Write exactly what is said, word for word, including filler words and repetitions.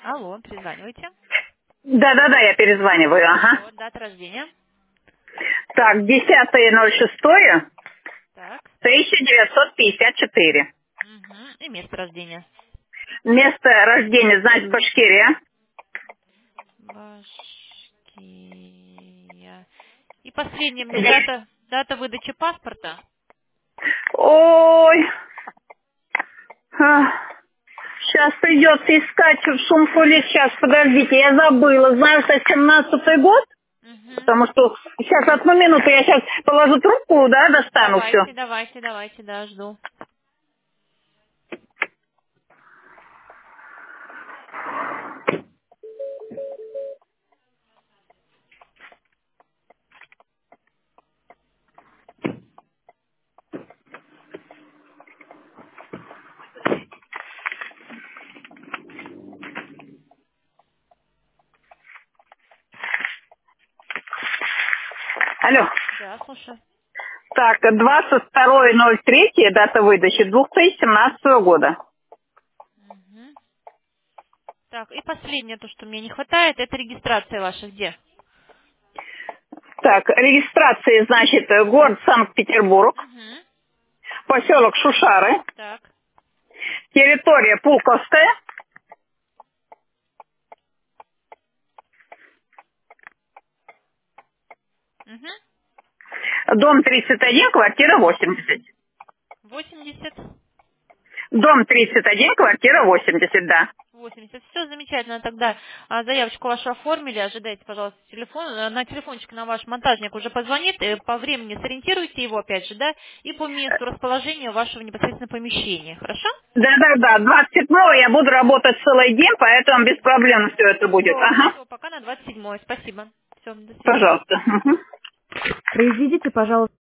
Алло, перезванивайте. Да-да-да, я перезваниваю, ага. Вот, дата рождения. Так, десятое ноль шестое Так. тысяча девятьсот пятьдесят четыре. Угу. И место рождения. Место рождения, значит, Башкирия. Башкирия. И последняя мне Здесь. дата, дата выдачи паспорта. Ой, сейчас придется искать в сумку или сейчас, подождите, я забыла. Знаю, что семнадцатый год, Угу. потому что сейчас одну минуту, я сейчас положу трубку, да, достану все. Давайте, давайте, давайте, да, жду. Алло. Да, слушаю. Так, двадцать второе ноль третье дата выдачи две тысячи семнадцатого года. Угу. Так, и последнее, то, что мне не хватает, это регистрация ваша где? Так, регистрация, значит, город Санкт-Петербург, Угу. поселок Шушары, Так. территория Пулковская, Угу. дом тридцать один, квартира восемьдесят. восемьдесят. Дом тридцать один, квартира восемьдесят, да. восемьдесят. Все замечательно. Тогда а, заявочку вашу оформили. Ожидайте, пожалуйста, телефон. А, На телефончик на ваш монтажник уже позвонит. э, По времени сориентируйте его, опять же, да, и по месту расположения вашего непосредственно помещения. Хорошо? Да-да-да, двадцать седьмого я буду работать целый день, поэтому без проблем все это будет. Все, Ага, все, пока на двадцать седьмое. Спасибо. Все, до свидания. пожалуйста. Мгм. Произведите, пожалуйста.